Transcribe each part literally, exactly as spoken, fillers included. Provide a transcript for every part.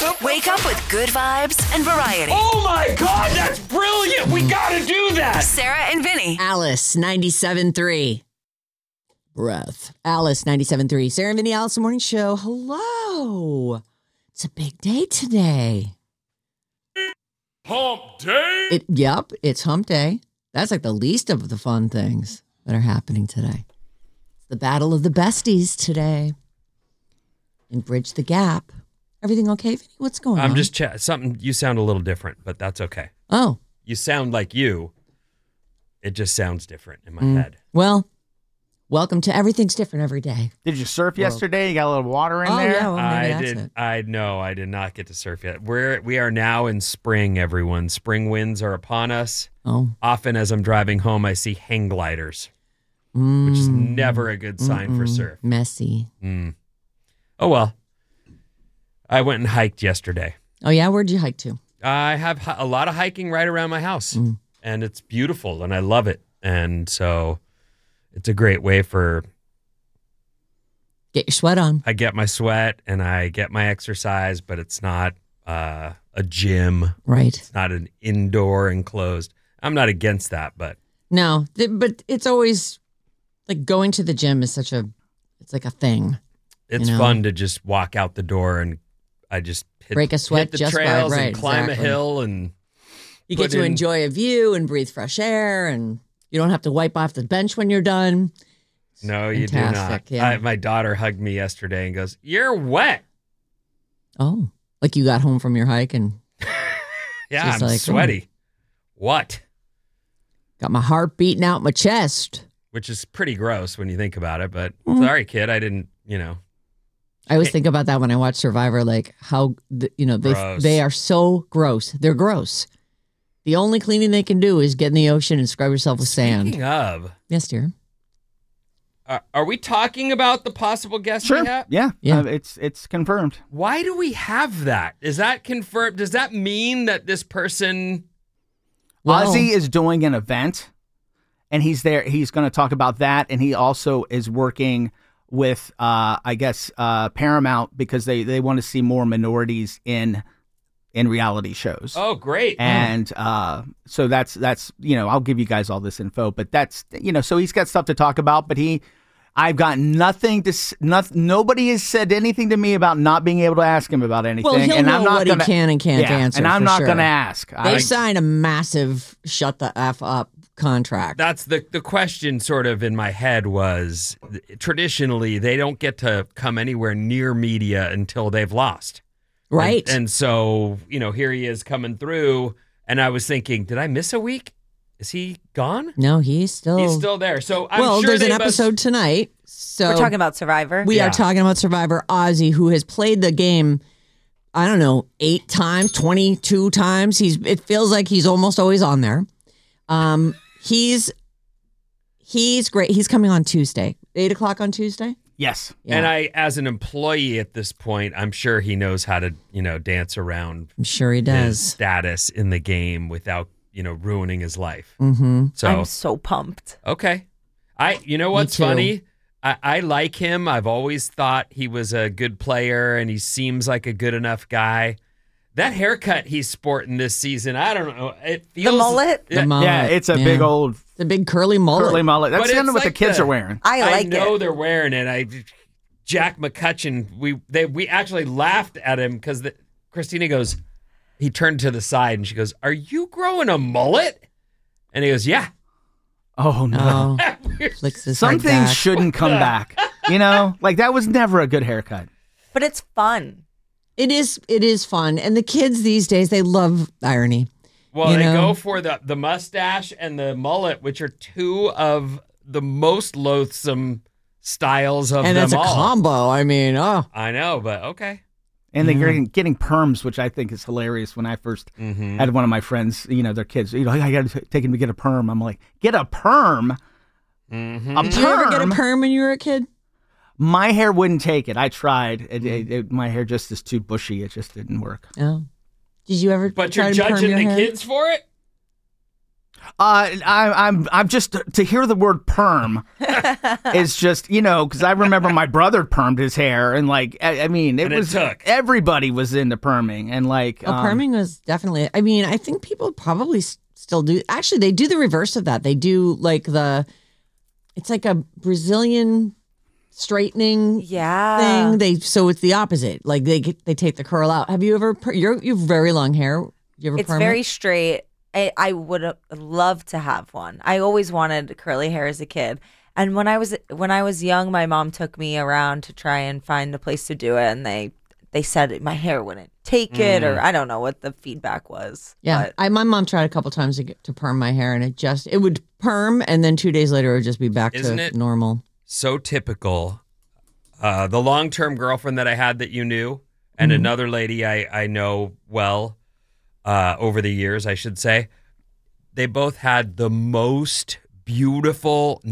Wake up with good vibes and variety. Oh my God, that's brilliant. We got to do that. Sarah and Vinny. Alice, ninety-seven point three. Breath. Alice, ninety-seven point three. Sarah and Vinny, Alice, the Morning Show. Hello. It's a big day today. Hump day? It, yep, it's hump day. That's like the least of the fun things that are happening today. It's the battle of the besties today. And Bridge the Gap. Everything okay, Vinny? What's going I'm on? just ch- something. You sound a little different, but that's okay. Oh. You sound like you. It just sounds different in my Mm. head. Well, welcome to Everything's Different Every Day. Did you surf yesterday? You got a little water in Oh, there? yeah, well, maybe I that's did. it. I no, I did not get to surf yet. We're we are now in spring. Everyone, spring winds are upon us. Oh. Often, as I'm driving home, I see hang gliders, Mm. which is never a good sign for Mm-mm. surf. Messy. Mm. Oh well. I went and hiked yesterday. Oh, yeah? Where'd you hike to? I have hi- a lot of hiking right around my house, Mm. and it's beautiful, and I love it. And so, it's a great way for Get your sweat on. I get my sweat and I get my exercise, but it's not uh, a gym. Right. It's not an indoor enclosed. I'm not against that, but No, th- but it's always like going to the gym is such a, it's like a thing. it's You know? fun to just walk out the door and I just hit, Break a sweat hit the just by- trails right, and climb exactly. a hill and You put get to in- enjoy a view and breathe fresh air, and you don't have to wipe off the bench when you're done. no, you Fantastic, do not. yeah. I, my daughter hugged me yesterday and goes, "You're wet." Oh, like you got home from your hike and Yeah, She's I'm like, sweaty. What? got my heart beating out my chest. Which is pretty gross when you think about it, but Mhm. sorry, kid, I didn't, you know. I always think about that when I watch Survivor, like how, the, you know, they Gross. they are so gross. They're gross. The only cleaning they can do is get in the ocean and scrub yourself with sand. Speaking of, Yes, dear. are, are we talking about the possible guest Sure. we have? Yeah. Yeah. Uh, it's it's confirmed. Why do we have that? Is that confirmed? Does that mean that this person? Well- Ozzy is doing an event, and he's there. He's going to talk about that, and he also is working with, uh, I guess, uh, Paramount because they, they want to see more minorities in in reality shows. Oh, great! And uh, so that's that's you know I'll give you guys all this info, but that's you know so he's got stuff to talk about, but he. I've got nothing to. s- Nothing, nobody has said anything to me about not being able to ask him about anything. Well, he'll and know I'm not what gonna, he can and can't yeah, answer. and I'm for not sure. going to ask. They I, signed a massive shut the F up contract. That's the the question. Sort of in my head was traditionally they don't get to come anywhere near media until they've lost. right. And, and so, you know, here he is coming through. And I was thinking, did I miss a week? Is he gone? no, he's still. He's still there. So I'm well, sure there's an they must- episode tonight. So We're talking about Survivor. we Yeah. are talking about Survivor Ozzy, who has played the game, I don't know, eight times, twenty-two times. He's. It feels like he's almost always on there. Um, he's he's great. He's coming on Tuesday, eight o'clock on Tuesday. yes. Yeah, And I, as an employee at this point, I'm sure he knows how to, you know, dance around I'm sure he his does. status in the game without, you know, ruining his life. Mm-hmm. So, I'm so pumped. okay. I, you know what's too. funny? I, I like him. I've always thought he was a good player and he seems like a good enough guy. That haircut he's sporting this season, I don't know. It feels The mullet? The mullet. Yeah, it's a yeah. big old It's a big curly mullet. curly mullet. That's But kind of it's what the like kids the- are wearing. I like know it. they're wearing it. I Jack McCutcheon, we they we actually laughed at him because Christina goes, he turned to the side and she goes, "Are you growing a mullet?" And he goes, "Yeah." Oh no. Oh, flicks his Some head things back. shouldn't come back. You know, like that was never a good haircut. But it's fun. It is. It is fun, and the kids these days they love irony. Well, You they know? go for the the mustache and the mullet, which are two of the most loathsome styles of And them that's a all. combo. I mean, oh, I know, but okay. And they're getting, getting perms, which I think is hilarious. When I first Mm-hmm. had one of my friends, you know, their kids, you know, I got to take him to get a perm. I'm like, get a perm? Mm-hmm. A did you ever get a perm? perm when you were a kid? My hair wouldn't take it. I tried. It, Mm. it, it, my hair just is too bushy. It just didn't work. Oh, did you ever? But try you're to perm judging your the hair? kids for it? Uh, I, I'm I'm just to hear the word perm is just you know because I remember my brother permed his hair and like I, I mean it And it was took. everybody was into perming and like Oh, um, perming was definitely. I mean, I think people probably s- still do. Actually, they do the reverse of that. They do like the. It's like a Brazilian straightening Yeah. thing. They so it's the opposite. Like they get, they take the curl out. Have you ever? Per, you're you have very long hair. You ever? It's perm very it? straight. I, I would have loved to have one. I always wanted curly hair as a kid. And when I was when I was young, my mom took me around to try and find a place to do it, and they they said my hair wouldn't take it, or I don't know what the feedback was. Yeah, but I my mom tried a couple times to get to perm my hair, and it just it would perm, and then two days later it would just be back Isn't to it? normal. So typical. Uh, the long-term girlfriend that I had that you knew, and another lady I, I know well uh, over the years, I should say, they both had the most beautiful,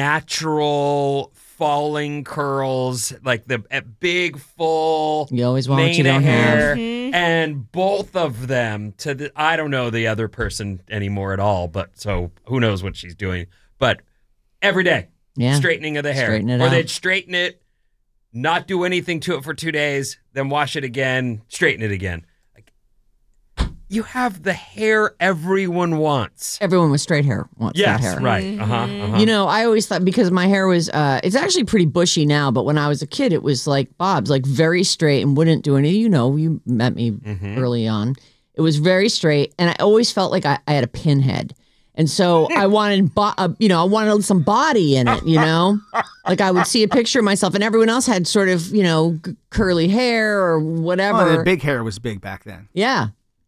natural falling curls, like the uh, big, full You always want what mane you don't of hair. have. And both of them, to the, I don't know the other person anymore at all, but so who knows what she's doing. But every day, Yeah, straightening of the hair. Straighten it or out. they'd straighten it, not do anything to it for two days, then wash it again, straighten it again. Like, you have the hair everyone wants. everyone with straight hair wants Yes, that hair. right. Uh-huh, uh-huh. You know, I always thought because my hair was, uh, it's actually pretty bushy now, but when I was a kid, it was like Bob's, like very straight and wouldn't do anything. You know, you met me Mhm. early on. It was very straight, and I always felt like I, I had a pinhead. And so I wanted, bo- uh, you know, I wanted some body in it, you know? Like I would see a picture of myself, and everyone else had sort of, you know, g- curly hair or whatever. oh, the big hair was big back then. Yeah.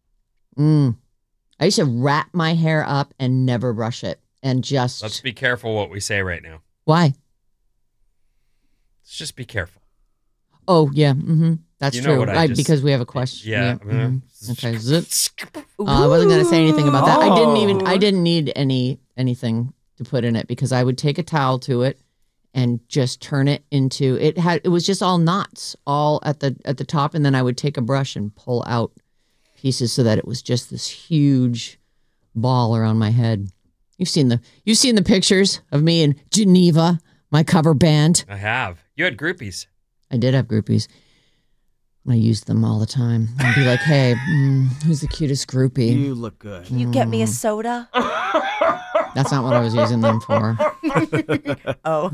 Mm. I used to wrap my hair up and never brush it. And just. Let's be careful what we say right now. Why? Let's just be careful. Oh, yeah. Mm-hmm. That's You know true. what I I, just- because we have a question. Yeah. mhm. Okay. Zip. Uh, I wasn't going to say anything about that. I didn't even, I didn't need any anything to put in it because I would take a towel to it and just turn it into, it had, it was just all knots all at the, at the top. And then I would take a brush and pull out pieces so that it was just this huge ball around my head. You've seen the you've seen the pictures of me in Geneva, my cover band. I have. You had groupies. I did have groupies. I used them all the time. I'd be like, "Hey, mm, who's the cutest groupie?" You look good. Can you get me a soda? That's not what I was using them for. Oh.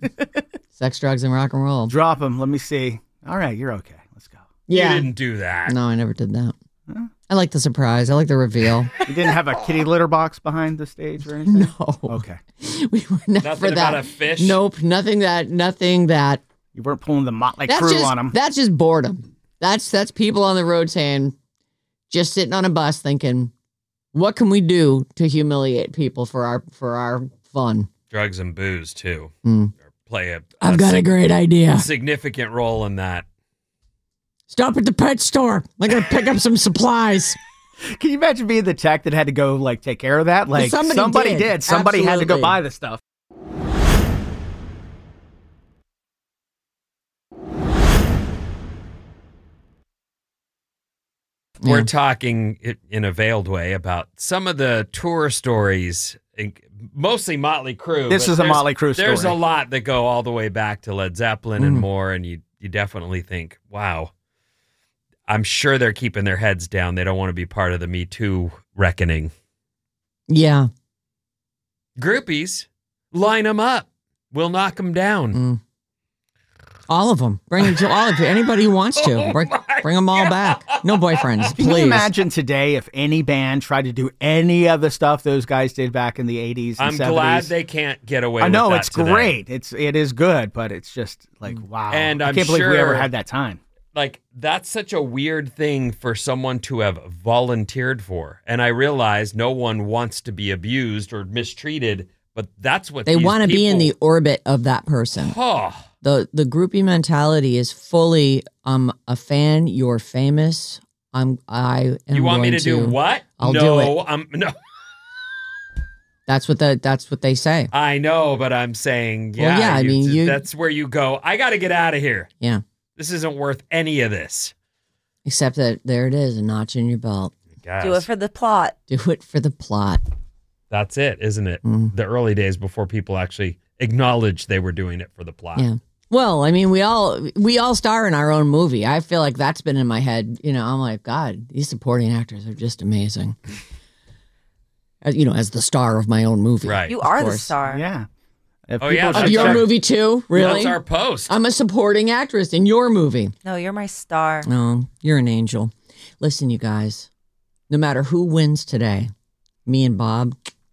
Sex, drugs, and rock and roll. Drop him. Let me see. All right, you're okay. Let's go. Yeah. You didn't do that. No, I never did that. I like the surprise. I like the reveal. You didn't have a kitty litter box behind the stage or anything? No, Okay. we were never Nothing that. about a fish? Nope, nothing that. Nothing that. You weren't pulling the Motley That's Crue just on them. that's just boredom. That's that's people on the road saying, just sitting on a bus thinking, what can we do to humiliate people for our for our fun? Drugs and booze, too. Mm. Play a, I've got a sig- great idea. significant role in that. Stop at the pet store. I'm gonna pick up some supplies. Can you imagine being the tech that had to go like take care of that? Like somebody did. did. Somebody had to go Absolutely. buy the stuff. We're Yeah. talking i- in a veiled way about some of the tour stories, in- mostly Motley Crue. This but is a there's- Motley Crue There's story. a lot that go all the way back to Led Zeppelin and Mm. more, and you you definitely think, wow, I'm sure they're keeping their heads down. They don't want to be part of the Me Too reckoning. Yeah. Groupies, line them up. We'll knock them down. Mm. All of them. Bring them to all of you. Anybody who wants to. Bring, bring them all back. No boyfriends, Can you please. imagine today if any band tried to do any of the stuff those guys did back in the eighties and I'm seventies? glad they can't get away I with know that it's today. great. It's it is good, but it's just like wow. And I I'm can't believe we ever sure- had that time. Like, that's such a weird thing for someone to have volunteered for. And I realize no one wants to be abused or mistreated, but that's what They these want to be in the people- orbit of that person. Oh, The the groupie mentality is fully I'm a fan, you're famous. I'm I am you want me going to do what? I'll no, do it. I'm no. That's what the that's what they say. I know, but I'm saying, Well, yeah, yeah, I you- mean, you- that's where you go. I got to get out of here. Yeah. This isn't worth any of this. Except that there it is, a notch in your belt. Guys. Do it for the plot. Do it for the plot. That's it, isn't it? Mm. The early days before people actually acknowledged they were doing it for the plot. Yeah. Well, I mean, we all we all star in our own movie. I feel like that's been in my head. You know, I'm like, God, these supporting actors are just amazing. As, you know, as the star of my own movie. Right. You are the course. star. Yeah. If Oh, people yeah, should Of your That's our- movie too? Really? That's our post. I'm a supporting actress in your movie. No, you're my star. Oh, you're an angel. Listen, you guys, no matter who wins today, me and Bob,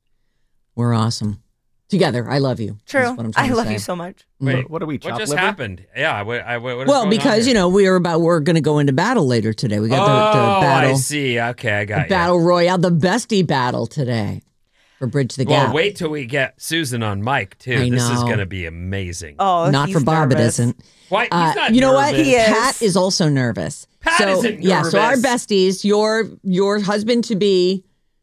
we're awesome. Together, I love you. True. That's what I'm trying I to love say. you so much. Wait, What are we, What chopped just liver? happened? Yeah. What, I, what is Well, going on because, here? you know, we are about, we're going to go into battle later today. We got the, oh, the battle. I see. Okay, I got The you. battle royale, the bestie battle today for Bridge the Well, Gap. wait till we get Susan on mic too. I this is know. going to be amazing. Oh, Not he's for Bob, it nervous. isn't. Why? He's Uh, not you know what? nervous. He is. Pat is also nervous. Pat so, isn't Yeah, so our nervous. besties, your your husband to be,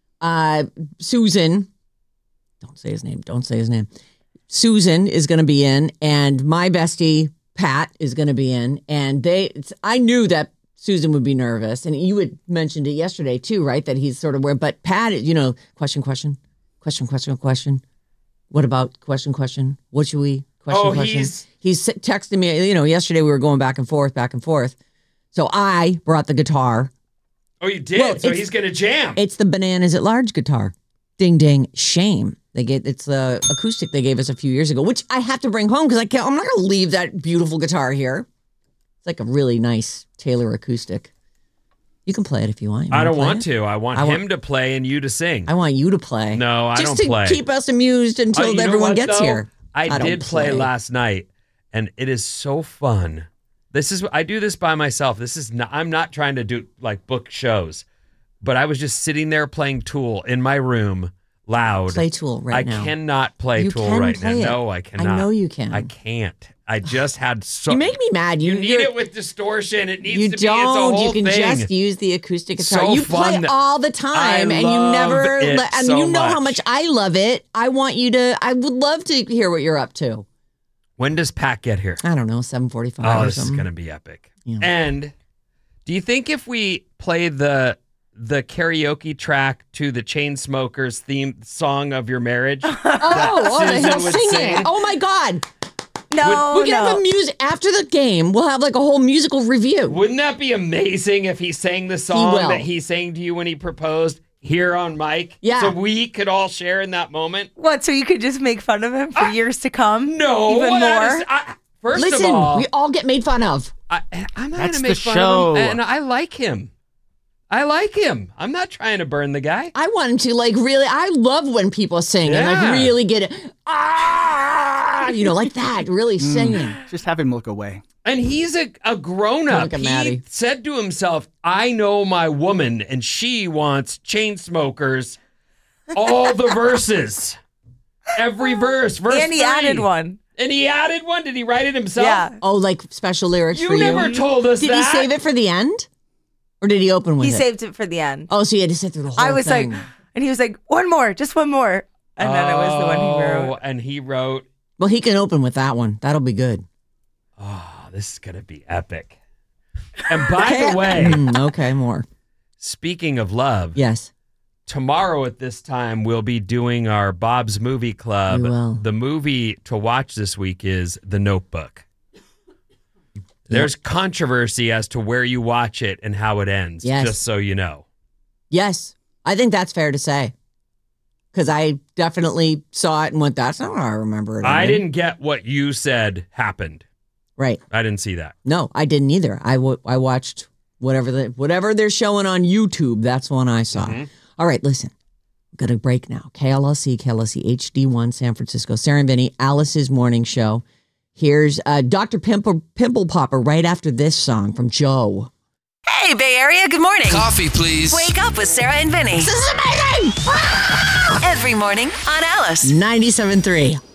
uh, Susan. Don't say his name. Don't say his name. Susan is going to be in, and my bestie Pat is going to be in. And they, it's, I knew that Susan would be nervous, and you had mentioned it yesterday too, right? That he's sort of where, but Pat, you know, question, question, question, question, question. What about question, question? What should we question, Oh, question? he's- He's texting me, you know, yesterday we were going back and forth, back and forth. So I brought the guitar. Oh, you did. Well, so it's- he's going to jam. It's the Bananas at Large guitar. Ding, ding, shame. They get it's the acoustic they gave us a few years ago, which I have to bring home because I can't. I'm not going to leave that beautiful guitar here. It's like a really nice Taylor acoustic. You can play it if you want. You I wanna don't play want it? to. I want I him want- to play and you to sing. I want you to play. No, I Just don't to play. keep us amused until Oh, you know everyone what, gets though? here. I, don't did play last night, and it is so fun. This is I do this by myself. This is not. I'm not trying to do like book shows, but I was just sitting there playing Tool in my room, loud. Play Tool right I now. cannot play You Tool can right play now. it. No, I cannot. know you can. I can't. I just had so. You make me mad. You, You need you're- it with distortion. It needs You to be. don't. It's a whole You can thing. just use the acoustic guitar. So you play fun. all the time, I and you love never. it le- and so you know how much. much I love it. I want you to. I would love to hear what you're up to. When does Pat get here? I don't know, seven forty-five Oh, or this is something. going to be epic. Yeah. And do you think if we play the the karaoke track to the Chainsmokers theme song of your marriage, Oh, oh, Susan he'll would sing sing? it. Oh my God. No, We can no. have a music after the game. We'll have like a whole musical review. wouldn't that be amazing if he sang the song will. that he sang to you when he proposed here on mic? Yeah. So we could all share in that moment? What? So you could just make fun of him for years to come? No. Even that more? is- I- first Listen, of all, we all get made fun of. I, I'm not That's going to make the fun show. of him. And I like him. I like him. I'm not trying to burn the guy. I want him to like really. I love when people sing and Yeah. like really get it. Ah, you know, like that, really singing. Just have him look away. And he's a, a grown up. Look at He Maddie. said to himself, I know my woman, and she wants chain smokers, all the verses. Every verse. Verse And he three. added one. And he added one. Did he write it himself? Yeah. Oh, like special lyrics You for never you. told us Did that. he save it for the end, or did he open with He it? saved it for the end. Oh, so you had to sit through the whole I was thing. like, and he was like, one more, just one more. And then it was the one he Oh, wrote. and he wrote, well, he can open with that one. That'll be good. oh, this is going to be epic. And by the way, Mm, okay, more. speaking of love, Yes. tomorrow at this time we'll be doing our Bob's Movie Club. We will. The movie to watch this week is The Notebook. There's controversy as to where you watch it and how it ends, Yes. just so you know. Yes, I think that's fair to say. Because I definitely saw it and went, that's not how I remember it. I ending." didn't get what you said happened. Right. I didn't see that. No, I didn't either. I, w- I watched whatever the, whatever they're showing on YouTube. That's one I saw. Mm-hmm. All right, listen. I'm going to break now. K L L C, K L L C H D one, San Francisco. Sarah and Vinny, Alice's morning show. Here's uh, Doctor Pimple, Pimple Popper right after this song from Joe. Hey, Bay Area, good morning. Coffee, please. Wake up with Sarah and Vinny. This is amazing! Every morning on Alice. ninety-seven point three